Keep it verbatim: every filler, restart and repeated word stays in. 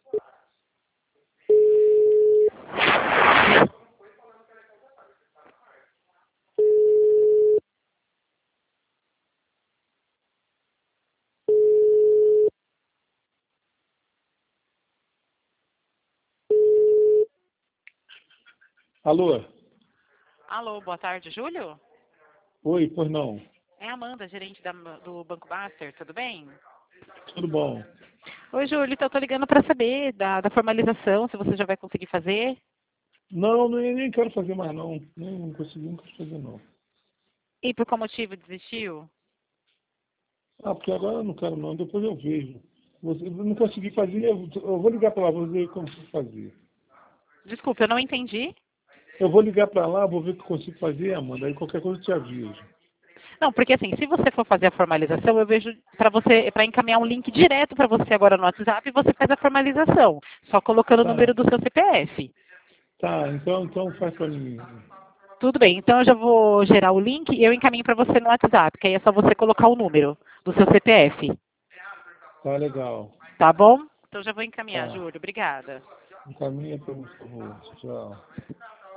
Alô? Alô, boa tarde, Júlio? Oi, pois não. É a Amanda, gerente da- do Banco Master, tudo bem? Tudo bom? Oi, Júlio, então eu tô ligando para saber da, da formalização, se você já vai conseguir fazer. Não, nem, nem quero fazer mais não. Nem não consegui, não quero fazer não. E por qual motivo desistiu? Ah, porque agora eu não quero não, depois eu vejo. Você, eu não consegui fazer, eu, eu vou ligar para lá, vou ver como fazer. Desculpa, eu não entendi. Eu vou ligar para lá, vou ver o que eu consigo fazer, Amanda. Aí qualquer coisa eu te aviso. Não, porque assim, se você for fazer a formalização, eu vejo para você, para encaminhar um link direto para você agora no WhatsApp e você faz a formalização, só colocando o Tá, número do seu C P F. tá, então, então faz para mim. Tudo bem, então eu já vou gerar o link e eu encaminho para você no WhatsApp, que aí é só você colocar o número do seu C P F. Tá legal. Tá bom? Então já vou encaminhar, Tá. Júlio. Obrigada. Encaminha para mim, por favor. Tchau.